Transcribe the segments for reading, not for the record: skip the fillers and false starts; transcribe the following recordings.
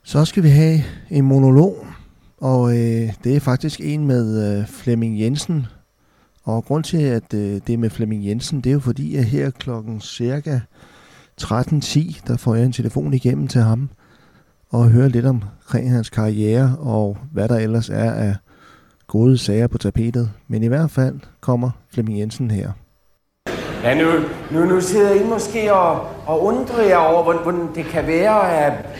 Så skal vi have en monolog, og det er faktisk en med Flemming Jensen. Og grund til, at det er med Flemming Jensen, det er jo fordi, at her klokken cirka 13:10, der får jeg en telefon igennem til ham, og hører lidt omkring hans karriere, og hvad der ellers er af gode sager på tapetet. Men i hvert fald kommer Flemming Jensen her. Ja, nu sidder I måske og undrer jer over, hvordan det kan være,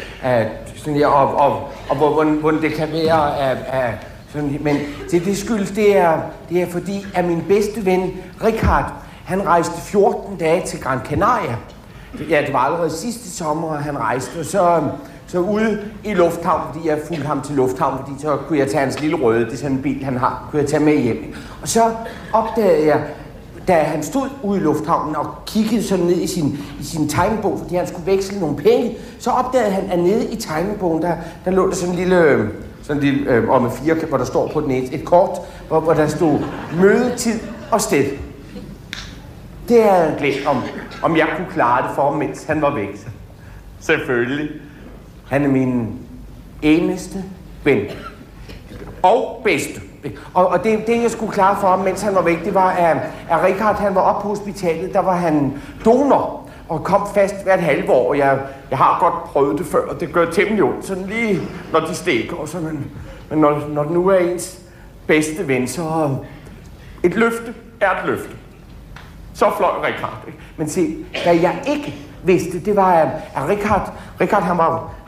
hvordan det kan være, men det skyldes, det er fordi, at min bedste ven, Richard, han rejste 14 dage til Gran Canaria. Ja, det var allerede sidste sommer, han rejste, og så ude i lufthavn, fordi jeg fulgte ham til lufthavn, fordi så kunne jeg tage hans lille røde, det er sådan en bil, han har, kunne jeg tage med hjem. Og så opdagede jeg, da han stod ude i lufthavnen og kiggede sådan ned i sin tegnebog, fordi han skulle veksle nogle penge, så opdagede han, at nede i tegnebogen, der lå der sådan en lille og med 4, hvor der står på den et kort, hvor der stod mødetid og sted. Det havde jeg glemt om jeg kunne klare det for ham, mens han var væk. Selvfølgelig. Han er min eneste ven. Og bedste. Og det jeg skulle klare for ham, mens han var væk, det var, at Richard, han var oppe på hospitalet, der var han donor. Og kom fast hvert halve år. Jeg har godt prøvet det før, og det gør temmelig ondt, sådan lige når de stikker. Og så, men når det nu er ens bedste ven, så et løfte er et løfte. Så fløj Richard. Ikke? Men se, hvad jeg ikke vidste, det var, at Richard han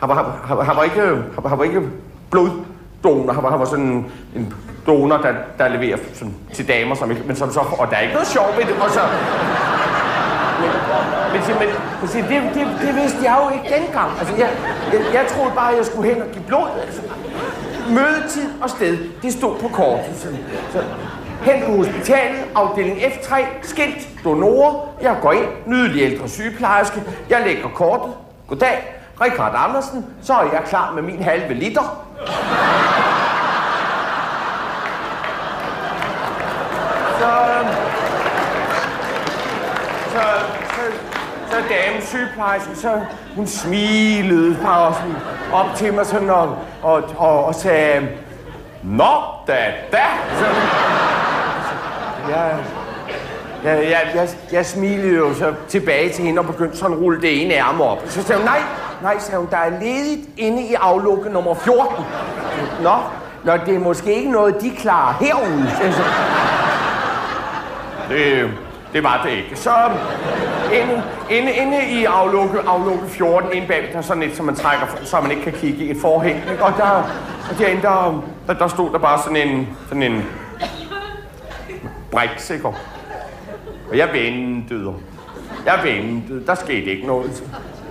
var ikke bloddonor. Han var sådan en donor, der leverer sådan, til damer, men som så, og der er ikke noget sjovt ved det, og så... Men det vidste jeg jo ikke dengang. Altså, jeg troede bare, at jeg skulle hen og give blod. Altså. Mødetid og sted, det stod på kortet. Så hen på hospitalet, afdeling F3, skilt, donorer. Jeg går ind, nydelig ældre sygeplejerske. Jeg lægger kortet. Goddag, Richard Andersen. Så er jeg klar med min halve liter. Så damen sygeplejersken, så hun smilede bare sådan op til mig sådan og sagde, nå da. Jeg smilede jo så tilbage til hende og begyndte sådan at rulle det ene ærme op. Så sagde hun, nej, sagde hun, der er ledigt inde i aflukke nummer 14. Nå, det er måske ikke noget, de klarer herude. Det var det ikke. Så inde i aflukke 14, inde bag, der er sådan et, som man trækker, så man ikke kan kigge i et forhæng. Og derinde, der stod der bare sådan en briksikker. Og jeg ventede. Der skete ikke noget.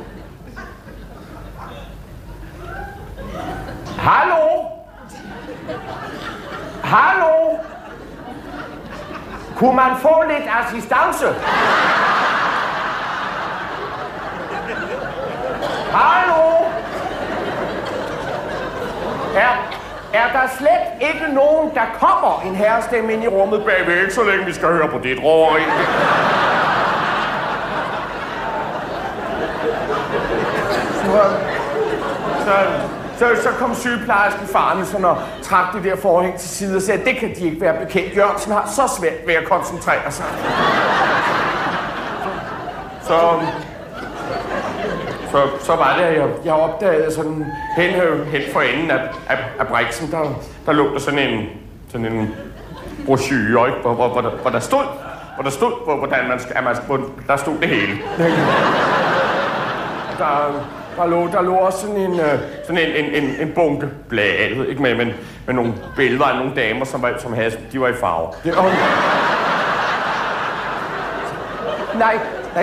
Hallo? Kunne man få lidt assistance? Hallo? Er der slet ikke nogen, der kommer en herrestemme ind i rummet bagved, ikke så længe vi skal høre på dit råeri? Så kom sygeplejersken farne sådan og trak det der forhæng til side og sagde, det kan de ikke være bekendt. Jørgensen har så svært ved at koncentrere sig. Så var det, at jeg opdagede sådan hen for enden af briksen, der lå der sådan en brochure, ikke? Hvor der stod, hvordan der stod det hele. Der lå også sådan en bunke blade, ikke med nogle billeder af nogle damer, som de var i farve. Nej.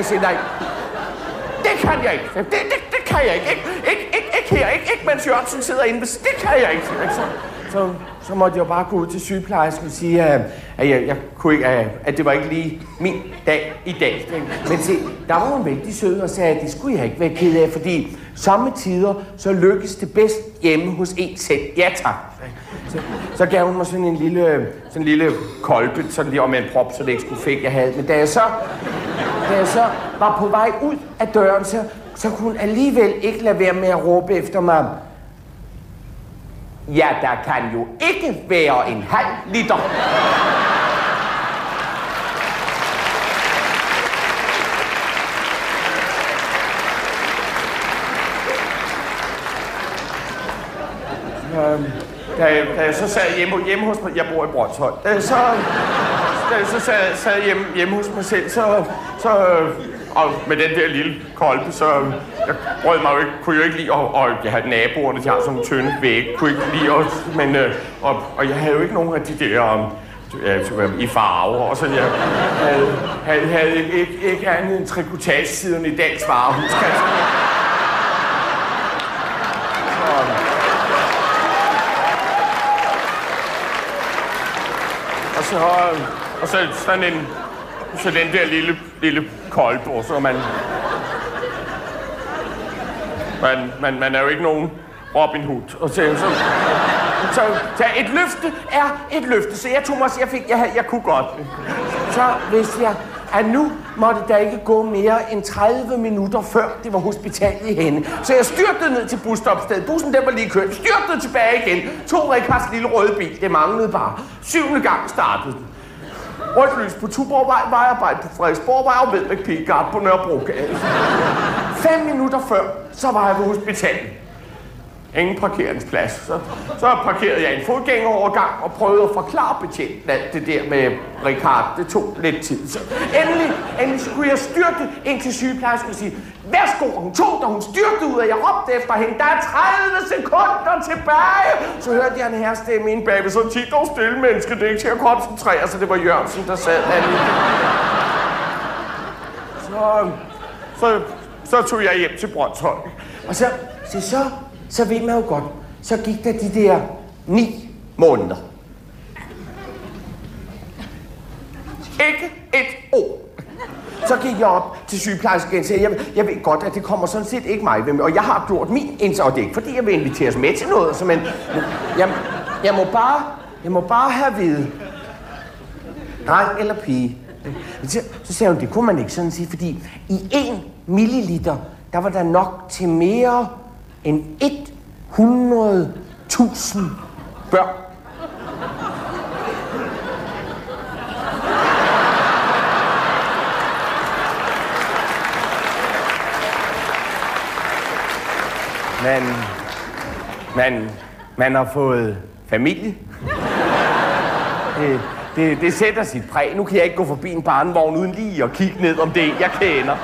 Det kan jeg ikke. Det kan jeg ikke. Ikke her. Ikke mens Jørgensen sidder inde. Det kan jeg ikke. Så måtte jeg bare gå ud til sygeplejersken og sige, at jeg kunne ikke, at det var ikke lige min dag i dag. Men se, der var hun vældig sød og sagde, at det skulle jeg ikke være ked af, fordi samme tider, så lykkes det bedst hjemme hos en selv. Ja, tak. Så gav hun mig sådan en lille kolbe, sådan lige om en prop, så det ikke skulle fik, jeg havde. Men da jeg så var på vej ud af døren, så kunne hun alligevel ikke lade være med at råbe efter mig. Ja, der kan jo ikke være en halv liter. Da jeg så sad hjemme hos mig, jeg bor i Brønshøj, da jeg så sad hjemme hos mig selv, og med den der lille kolbe, så jeg brød mig jo ikke, kunne jo ikke lide, og jeg havde naboerne, de har sådan nogle tynde vægge, kunne ikke lide, men og jeg havde jo ikke nogen af de der i farver, og så jeg havde ikke andet end trikotagesiden i Dags Varehus, kan jeg sige. Og så sådan så den der lille kolbe, og så man er jo ikke nogen Robin Hood. Og så et løfte er et løfte, så jeg tog mig, jeg kunne godt. Så vidste jeg, at nu måtte der ikke gå mere end 30 minutter før det var hospitalet i Henne. Så jeg styrtede ned til busstopstedet. Bussen den var lige kørt. Styrtede tilbage igen. Tog Rikards lille røde bil. Det manglede bare. 7. gang startede den. Rødt lys på Tuborgvej, vejarbejde på Frederiksborgvej og Vedbæk Pilgard på Nørrebrogade. 5 minutter før, så var jeg på hospitalet. Ingen parkeringsplads. Så parkerede jeg i en fodgængerovergang og prøvede at forklare betjenten alt det der med Richard. Det tog lidt tid. Så endelig skulle jeg styrte ind til sygeplejersken og sige, værsgo, hun tog, da hun styrtede ud, og jeg råbte efter hende, der er 30 sekunder tilbage. Så hørte jeg en herrestemme inde bagved, så tit dog stille menneske, det er ikke til at koncentrere sig. Det var Jørgensen, der sad derinde. Så tog jeg hjem til Brønshøj. Og så ved man jo godt, så gik der de der 9 måneder. Ikke et ord. Så gik jeg op til sygeplejersken igen og sagde, jeg ved godt, at det kommer sådan set ikke mig ved med, og jeg har gjort min indsats, og det er ikke fordi, jeg vil inviteres med til noget, altså, men jeg må bare have at vide, dreng eller pige. Så sagde hun, det kunne man ikke sådan sige, fordi i 1 milliliter, der var der nok til mere end 100.000 børn. Man har fået familie. Det sætter sit præg. Nu kan jeg ikke gå forbi en barnevogn uden lige at kigge ned om det, jeg kender.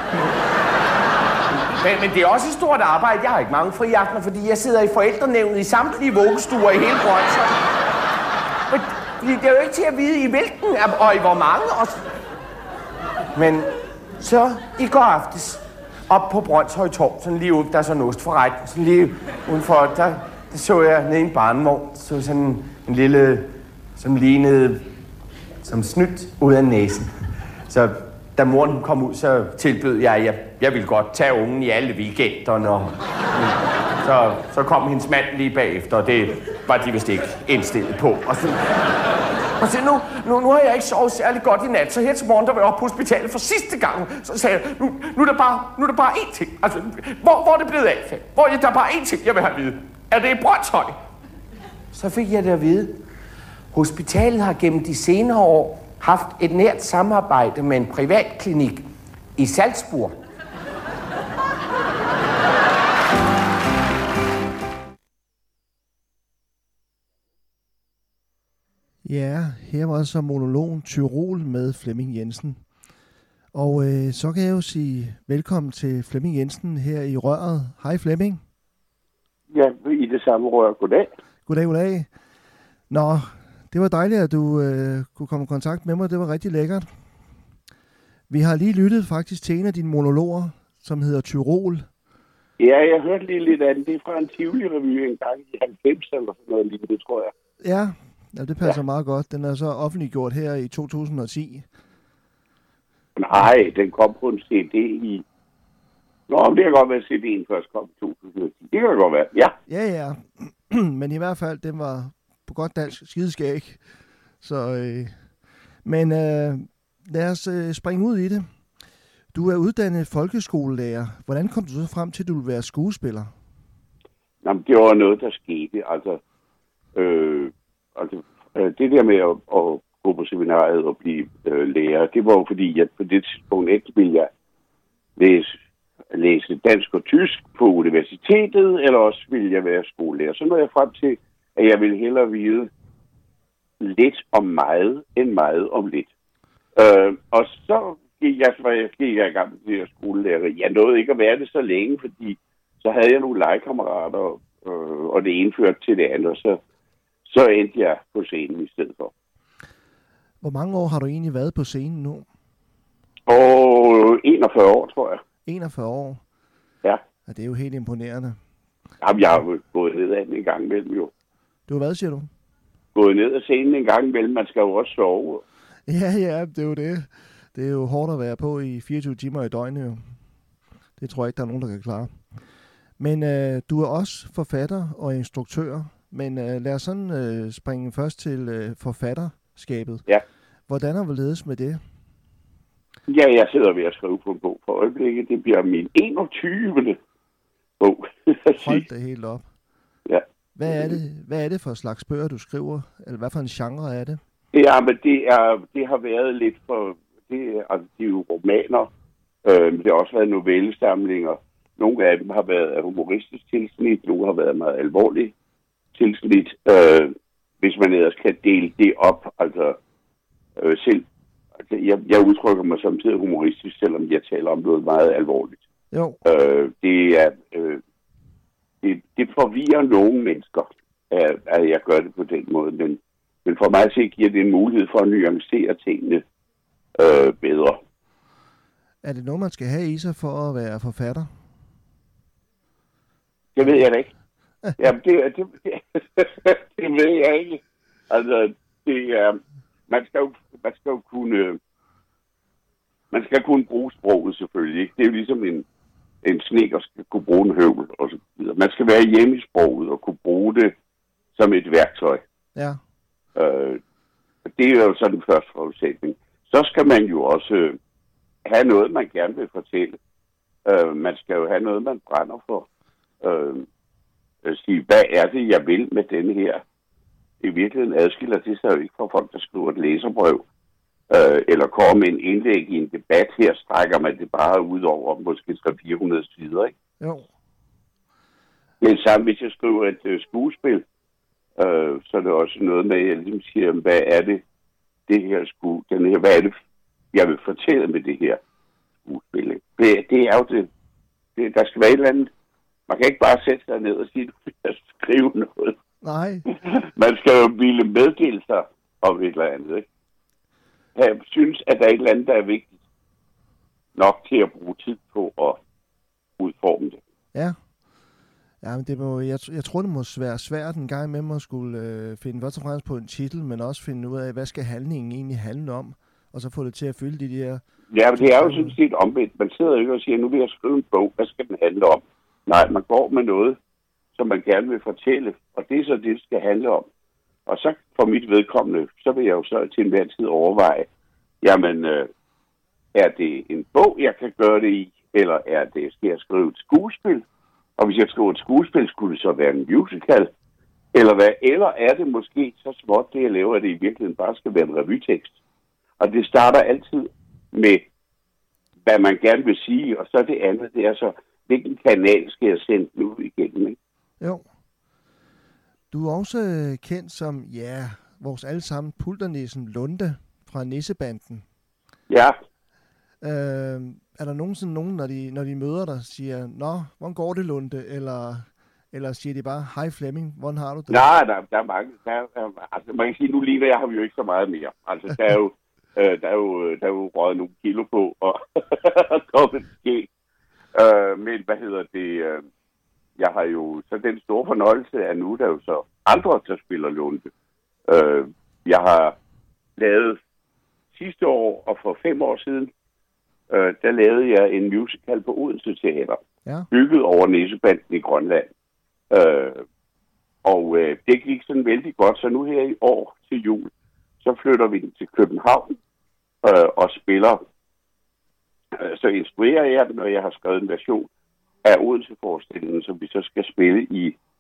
Men det er også et stort arbejde. Jeg har ikke mange friaftener, fordi jeg sidder i forældrenævnet i samtlige vuggestuer i hele Brønshøj. Men det er jo ikke til at vide i hvilken og i hvor mange. Men så i går aftes, op på Brønshøj Torv, sådan lige ude, der er sådan en ostforretning, sådan lige udenfor, der så jeg nede i en barnevogn, så sådan en lille, som lignede som snydt ud af næsen. Så da moren kom ud, så tilbød jeg ville godt tage ungen i alle weekenderne, og så kom hendes mand lige bagefter, og det var de vist ikke indstillet på. Og så nu har jeg ikke sovet særlig godt i nat, så her til morgen, der var jeg oppe på hospitalet for sidste gang, så sagde jeg, nu er der bare én ting. Altså, hvor er det blevet af? Der er bare én ting, jeg vil have at vide. Er det i Brønshøj? Så fik jeg det at vide. Hospitalet har gennem de senere år haft et nært samarbejde med en privatklinik i Salzburg. Ja, her var så monologen Tyrol med Flemming Jensen. Og så kan jeg jo sige velkommen til Flemming Jensen her i røret. Hej Flemming. Ja, i det samme rør. Goddag. Goddag. Nå, det var dejligt, at du kunne komme i kontakt med mig. Det var rigtig lækkert. Vi har lige lyttet faktisk til en af dine monologer, som hedder Tyrol. Ja, jeg hørte lige lidt af den. Det er fra en Tivoli-revy en gang i 90 eller sådan noget lignende, det tror jeg. Ja, det passer meget godt. Den er så offentliggjort her i 2010. Nej, den kom på en CD i... Nå, det kan godt være, at CD'en først kom i 2010. Det kan godt være, ja. Ja. Men i hvert fald, den var på godt dansk skideskæg. Så, men lad os springe ud i det. Du er uddannet folkeskolelærer. Hvordan kom du så frem til, at du ville være skuespiller? Jamen, det var noget, der skete. Altså, Det der med at gå på seminariet og blive lærer, det var jo fordi, at på det tidspunkt ikke ville jeg læse dansk og tysk på universitetet, eller også ville jeg være skolelærer. Så nåede jeg frem til, at jeg ville hellere vide lidt om meget, end meget om lidt. Og så gik jeg i gang til at skolelære. Jeg nåede ikke at være det så længe, fordi så havde jeg nogle legekammerater, og det ene førte til det andet, og så endte jeg på scenen i stedet for. Hvor mange år har du egentlig været på scenen nu? Og 41 år, tror jeg. 41 år? Ja. Ja, det er jo helt imponerende. Jamen, jeg har jo gået ned ad den en gang imellem, jo. Du hvad, siger du? Gået ned ad scenen en gang imellem, man skal jo også sove. Ja, det er jo det. Det er jo hårdt at være på i 24 timer i døgnet, jo. Det tror jeg ikke, der er nogen, der kan klare. Men du er også forfatter og instruktør. Men lad os sådan springe først til forfatterskabet. Ja. Hvordan har du ledes med det? Ja, jeg sidder ved at skrive på en bog for øjeblikket. Det bliver min 21. bog. Hold det helt op. Ja. Hvad er det for slags bøger, du skriver? Eller hvad for en genre er det? Ja, men det har været lidt for... Det er jo romaner. Det har også været novellesamlinger. Nogle af dem har været af humoristisk tilsnit. Nogle har været meget alvorligt tilsnit. Hvis man ellers kan dele det op. Altså selv... Jeg udtrykker mig samtidig humoristisk, selvom jeg taler om noget meget alvorligt. Jo. Det forvirrer nogle mennesker, at jeg gør det på den måde, men for mig så giver det en mulighed for at nuancere tingene bedre. Er det noget, man skal have i sig for at være forfatter? Det ved jeg da ikke. Jamen, det ved jeg ikke. Altså, man skal kunne bruge sproget selvfølgelig. Ikke? Det er jo ligesom en snedker skal kunne bruge en høvl og så videre. Man skal være hjemme i sproget og kunne bruge det som et værktøj. Ja. Det er jo så den første forudsætning. Så skal man jo også have noget, man gerne vil fortælle. Man skal jo have noget, man brænder for. Sige, hvad er det, jeg vil med denne her? I virkeligheden adskiller det sig jo ikke fra folk, der skriver et læserbrev. Eller kommer med en indlæg i en debat. Her strækker man det bare ud over måske 300-400 sider, ikke? Jo. Men sammen, hvis jeg skriver et skuespil, så er det også noget med, at jeg ligesom siger, hvad er det hvad er det, jeg vil fortælle med det her skuespil. Det er jo det. Der skal være et eller andet. Man kan ikke bare sætte sig ned og sige, at du skal skrive noget. Nej. Man skal jo ville meddele sig om et eller andet, ikke? Jeg synes, at der er et eller andet, der er vigtigt nok til at bruge tid på at udforme det. Ja. Ja, men jeg tror, det må være svært en gang med at skulle finde først og fremmest på en titel, men også finde ud af, hvad skal handlingen egentlig handle om, og så få det til at fylde de der... Ja, men det er jo sådan set omvendt. Man sidder jo ikke og siger, nu vil jeg skrive en bog, hvad skal den handle om? Nej, man går med noget, som man gerne vil fortælle, og det er så det skal handle om. Og så for mit vedkommende, så vil jeg jo så til enhver tid overveje, jamen, er det en bog, jeg kan gøre det i, eller skal jeg skrive et skuespil? Og hvis jeg skriver et skuespil, skulle det så være en musical? Eller hvad? Eller er det måske så småt, det jeg laver, at det i virkeligheden bare skal være en revytekst? Og det starter altid med, hvad man gerne vil sige, og så det andet, det er så, hvilken kanal skal jeg sende den ud igennem, ikke? Jo. Du er også kendt som, vores allesammen Pulternissen Lunde fra Nissebanden. Ja. Er der nogen, når de møder dig, siger, nå, hvordan går det, Lunde? Eller siger de bare, hej Flemming, hvordan har du det? Nej, der er mange. Altså, man kan sige, nu ligner jeg har vi jo ikke så meget mere. Altså, der er jo røget nogle kilo på, og kommet skæg. Men hvad hedder det? Jeg har jo så den store fornøjelse, at nu der er jo så andre, der spiller Lunde. Jeg har lavet sidste år, og for 5 år siden, der lavede jeg en musical på Odense Teater, bygget over Nissebanden i Grønland. Det gik sådan vældig godt, så nu her i år til jul, så flytter vi den til København og spiller. Så instruerer jeg den, og jeg har skrevet en version af Odense-forestillingen, som vi så skal spille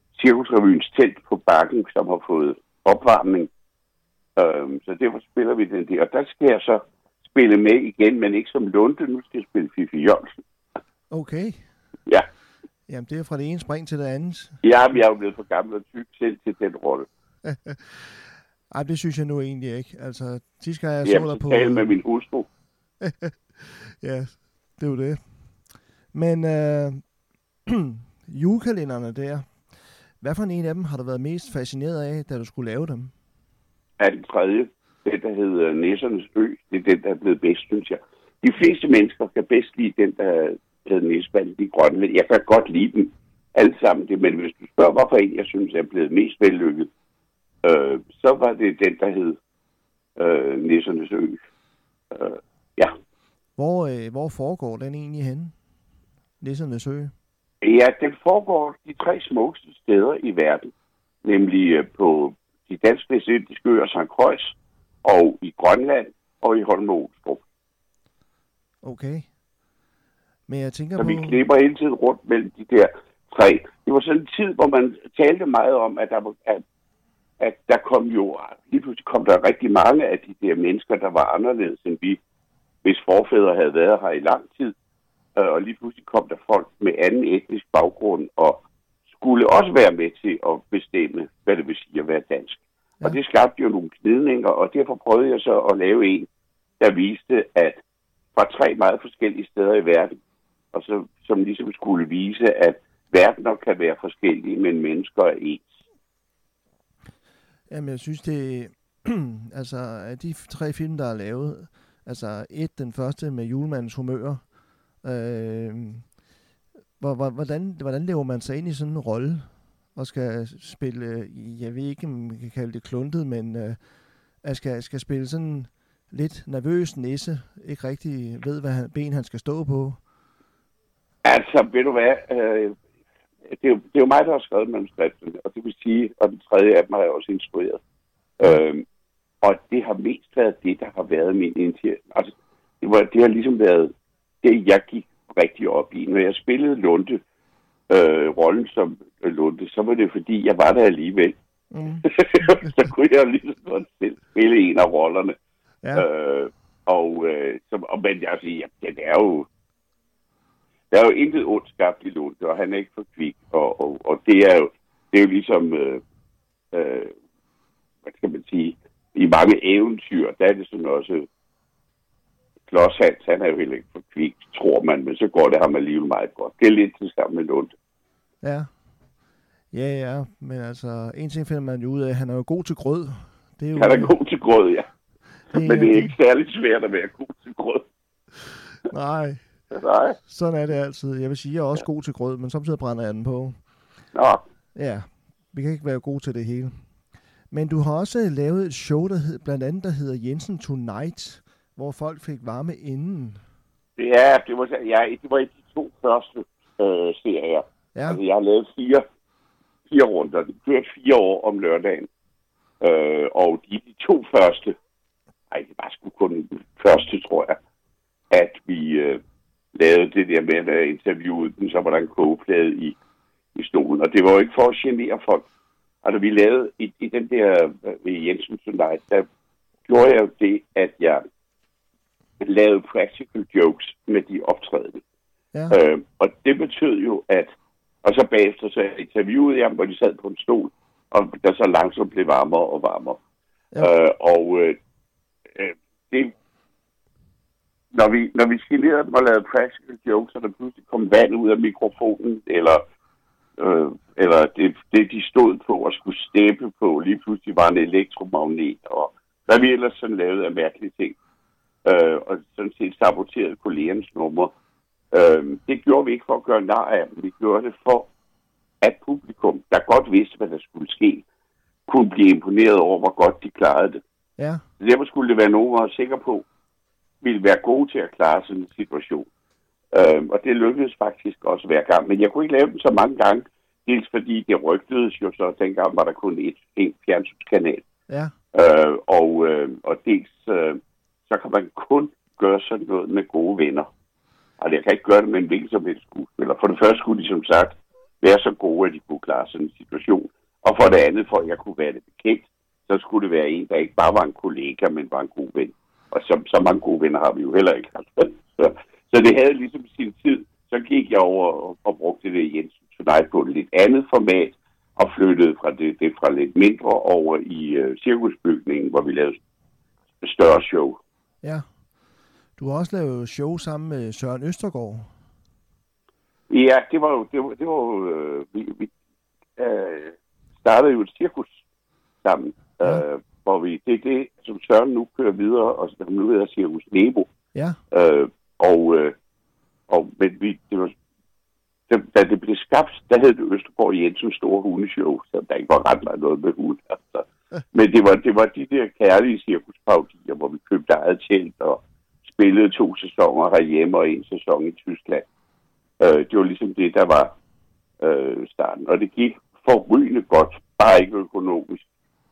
Cirkusrevyens telt på Bakken, som har fået opvarmning. Så derfor spiller vi den der. Og der skal jeg så spille med igen, men ikke som Lunde. Nu skal jeg spille Fifi Jørgensen. Okay. Ja. Jamen, det er fra det ene spring til det andet. Ja, men jeg er jo blevet for gammel og tyk selv til den rolle. Ej, det synes jeg nu egentlig ikke. Altså, sidste gang jeg så dig på... tale med min hustru. Ja, det er jo det. Men julekalenderne der, hvad for en af dem har du været mest fascineret af, da du skulle lave dem? Er den tredje, den der hedder Nissernes Ø, det er den, der er blevet bedst, synes jeg. De fleste mennesker kan bedst lide den, der hedder Nissebanden i Grønland. Jeg kan godt lide dem alle sammen, men hvis du spørger, hvorfor en jeg synes er blevet mest vellykket, så var det den, der hed Nissernes Ø. Ja. Hvor foregår den egentlig henne? Nissernes Ø? Ja, den foregår de 3 smukkeste steder i verden, nemlig på de dansk-vestindiske øer St. Croix, og i Grønland, og i Holme-Olstrup. Okay. Men jeg tænker så på... vi klipper hele tiden rundt mellem de der 3. Det var sådan en tid, hvor man talte meget om, at der kom jo... Lige pludselig kom der rigtig mange af de der mennesker, der var anderledes end vi, hvis forfædre havde været her i lang tid. Og lige pludselig kom der folk med anden etnisk baggrund, og skulle også være med til at bestemme, hvad det vil sige at være dansk. Ja. Og det skabte jo nogle knidninger, og derfor prøvede jeg så at lave en, der viste, at fra 3 meget forskellige steder i verden, og så, som ligesom skulle vise, at verdener kan være forskellige, men mennesker er ens. Jamen, jeg synes, det altså, af de 3 film, der er lavet, altså den første med Julemandens humør, hvordan lever man sig ind i sådan en rolle, og skal spille, jeg ved ikke, om man kan kalde det kluntet, men skal spille sådan lidt nervøs nisse, ikke rigtig ved, hvad han skal stå på? Altså, ved du hvad, det er jo mig, der har skrevet manuskriptet, og det vil sige, og den tredje af dem har jeg også instrueret. Og det har mest været det, der har været min indtil. Altså, det har ligesom været det, jeg gik rigtig op i. Når jeg spillede Lunde, rollen som Lunde, så var det fordi, jeg var der alligevel. Så kunne jeg lige så godt spille en af rollerne. Ja. Men jeg siger, det er jo... Der er jo intet ondt skabt i Lunde, og han er ikke for kvik. Og det er jo ligesom, hvad skal man sige, i mange eventyr, der er det sådan også, Klods han er jo heller ikke for kvik, tror man, men så går det ham alligevel meget godt. Det er lidt til sammen med Lunde. Ja. Ja, men altså, en ting finder man jo ud af, han er jo god til grød. Det er jo... Han er god til grød, ja. Men det er ikke særlig svært at være god til grød. Nej. Nej. Sådan er det altid. Jeg vil sige, jeg er også god til grød, men samtidig brænder jeg den på. Nå. Ja, vi kan ikke være gode til det hele. Men du har også lavet et show, blandt andet, der hedder Jensen Tonight, hvor folk fik varme inden. Ja, det var i de 2 første serier. Ja. Altså, jeg har lavet 4 runder. Det kørte 4 år om lørdagen. Og de 2 første, det var sgu kun den første, tror jeg, at vi lavede det der med at interviewe dem, så var der en kogeplade i stolen. Og det var jo ikke for at genere folk. Altså, vi lavede i den der Jensen Tonight, der gjorde jeg jo det, at jeg lavede practical jokes med de optrædende. Ja. Og det betød jo, at... Og så bagefter så interviewede jeg dem, hvor de sad på en stol, og der så langsomt blev varmere og varmere. Ja. Det... Når vi skilerede dem og lavede practical jokes, så der pludselig kom vand ud af mikrofonen, eller det de stod på og skulle steppe på, lige pludselig var en elektromagnet, og der vi ellers sådan lavet af mærkelige ting, og sådan set saboterede kollegernes nummer. Det gjorde vi ikke for at gøre nar af, men vi gjorde det for, at publikum, der godt vidste, hvad der skulle ske, kunne blive imponeret over, hvor godt de klarede det. Ja. Derfor skulle det være nogen, der var sikker på, ville være gode til at klare sådan en situation. Og det lykkedes faktisk også hver gang. Men jeg kunne ikke lave dem så mange gange, dels fordi det rygtedes jo så, dengang var der kun en fjernsynskanal. Ja. Og dels så kan man kun gøre sådan noget med gode venner. Altså jeg kan ikke gøre det med en hvilken som helst skuespiller. For det første skulle de som sagt være så gode, at de kunne klare sådan en situation. Og for det andet, for at jeg kunne være det bekendt, så skulle det være en, der ikke bare var en kollega, men var en god ven. Og så mange gode venner har vi jo heller ikke. Så det havde ligesom sin tid. Så gik jeg over og brugte det Jensen Tonight på et lidt andet format, og flyttede fra det fra lidt mindre over i cirkusbygningen, hvor vi lavede større show. Ja. Du har også lavet show sammen med Søren Østergaard. Ja, det var vi startede jo et cirkus sammen, hvor det er det, som Søren nu kører videre, og som nu hedder Cirkus Nebo. Ja. Da det blev skabt, der hed det Østergaard Jensens store hundeshow, så der ikke var ret meget noget med hund. Altså. Men det var de der kærlige cirkusparodier, hvor vi købte eget telt og spillede 2 sæsoner herhjemme og 1 sæson i Tyskland. Det var ligesom det, der var starten. Og det gik forrygende godt, bare ikke økonomisk.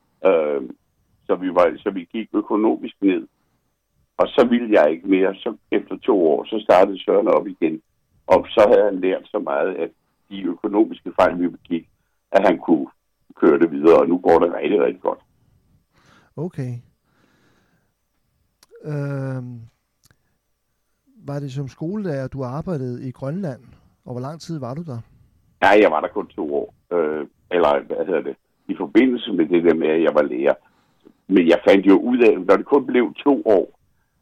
Så vi gik økonomisk ned. Og så ville jeg ikke mere. Så efter 2 år, så startede Søren op igen. Og så havde han lært så meget, at de økonomiske fejl, vi begik, at han kunne køre det videre. Og nu går det rigtig, rigtig godt. Okay. Var det som skolelærer, du arbejdede i Grønland? Og hvor lang tid var du der? Nej, jeg var der kun 2 år. I forbindelse med det der med, at jeg var lærer. Men jeg fandt jo ud af, når det kun blev 2 år,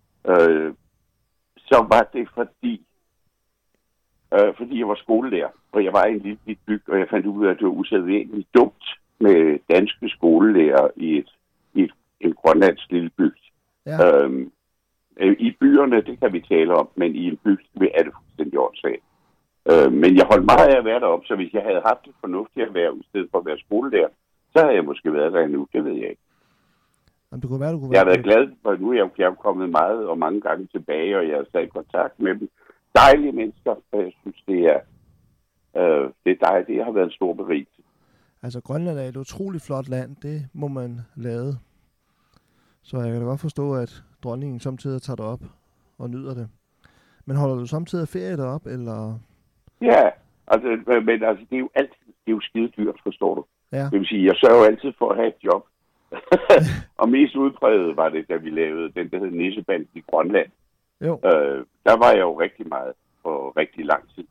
så var det fordi jeg var skolelærer, og jeg var i en lille bygd, og jeg fandt ud af, at det var usædvanligt dumt med danske skolelærer i en grønlandsk lille bygd. Ja. I byerne, det kan vi tale om, men i en bygd er det fuldstændig åndssvagt. Men jeg holdt meget af at være deroppe, så hvis jeg havde haft det fornuftigt at være i stedet for at være skolelærer, så havde jeg måske været der endnu, det ved jeg ikke. Jamen, du kunne være. Jeg har været glad, for nu er jeg kommet meget og mange gange tilbage, og jeg har stadig kontakt med dem. Dejlige mennesker, og jeg synes, det er dejligt. Det har været en stor berigelse. Altså, Grønland er et utroligt flot land, det må man lade. Så jeg kan da godt forstå, at dronningen samtidig tager det op og nyder det. Men holder du samtidig ferie derop, eller? Ja, men det er jo altid, det er jo skide dyrt, forstår du. Ja. Det vil sige, jeg sørger jo altid for at have et job. Og mest udpræget var det, da vi lavede den, der hed Nissebanden i Grønland. Jo. Der var jeg jo rigtig meget for rigtig lang tid.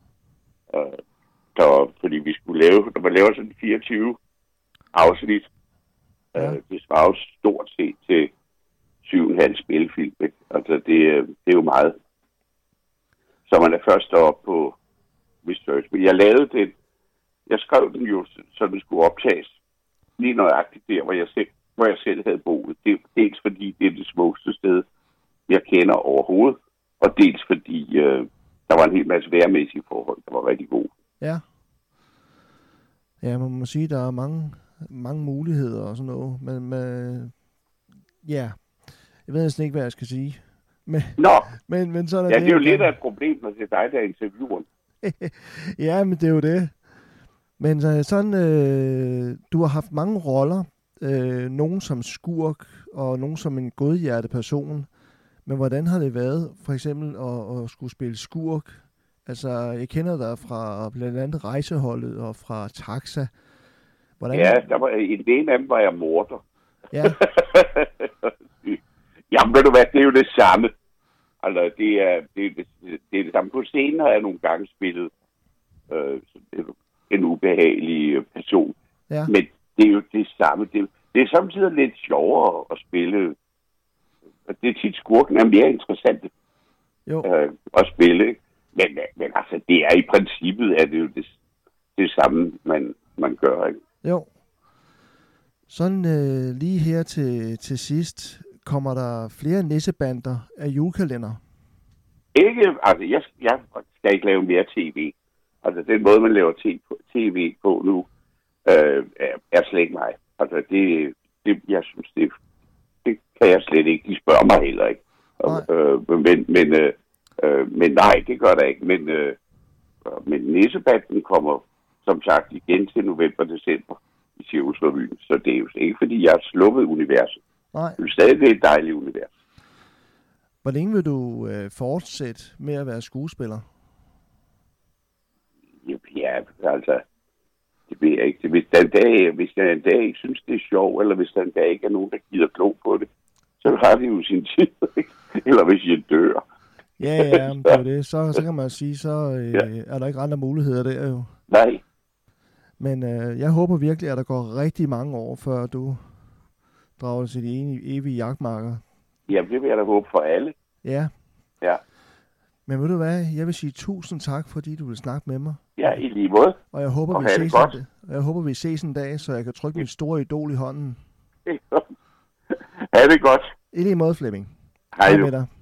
Fordi vi skulle når man laver sådan 24 afsnit, det svarer jo stort set til 7,5 spillefilm. Altså, det er jo meget. Så man er først oppe på research. Men jeg lavede det. Jeg skrev den jo, så den skulle optages. Lige nøjagtigt der, hvor jeg selv havde boet. Dels fordi det er det smukkeste sted, jeg kender overhovedet. Og dels fordi der var en hel masse vejrmæssige forhold, der var rigtig gode. Ja. Ja, man må sige, der er mange muligheder og sådan noget. Men ja, jeg ved næsten ikke, hvad jeg skal sige. Men sådan det er jo lidt af et problem, når det er dig, der er intervieweren. Ja, men det er jo det. Men du har haft mange roller. Nogen som skurk, og nogen som en godhjertet person. Men hvordan har det været, for eksempel, at skulle spille skurk? Altså, jeg kender dig fra blandt andet Rejseholdet og fra Taxa. Hvordan? Ja, i den ene af dem var jeg morder. Ja. Jamen, ved du hvad, det er jo det samme. Altså, det er det samme. På scenen har jeg nogle gange spillet en ubehagelig person. Ja. Men det er jo det samme. Det er samtidig lidt sjovere at spille. Det er tit skurken er mere interessant at spille. Men altså, det er i princippet, er det jo det samme, man gør, ikke? Jo. Sådan lige her til sidst, kommer der flere nissebander af julekalender? Ikke, altså jeg skal ikke lave mere tv. Altså den måde, man laver tv på nu, er slet ikke mig. Altså jeg synes, det kan jeg slet ikke. De spørger mig heller ikke. Men nej, det gør der ikke. Men nissebanden kommer, som sagt, igen til november-december i Cirkusrevyen. Så det er jo ikke, fordi jeg har sluppet universet. Nej. Det er stadig et dejligt univers. Hvor længe vil du fortsætte med at være skuespiller? Ja, altså, Det ved jeg ikke. Hvis der en dag ikke synes, det er sjovt, eller hvis der en dag ikke er nogen, der gider klog på det, så har det jo sin tid, ikke? Eller hvis jeg dør. Ja, det er det. Så kan man sige, så er der ikke andre muligheder der jo. Nej. Men jeg håber virkelig, at der går rigtig mange år, før du drager til de evige jagtmarker. Jamen, det vil jeg da håbe for alle. Ja. Ja. Men ved du hvad, jeg vil sige tusind tak, fordi du vil snakke med mig. Ja, i lige måde. Og jeg håber, vi ses en dag, så jeg kan trykke min store idol i hånden. Ha' det godt. I lige måde, Flemming. Hej med dig.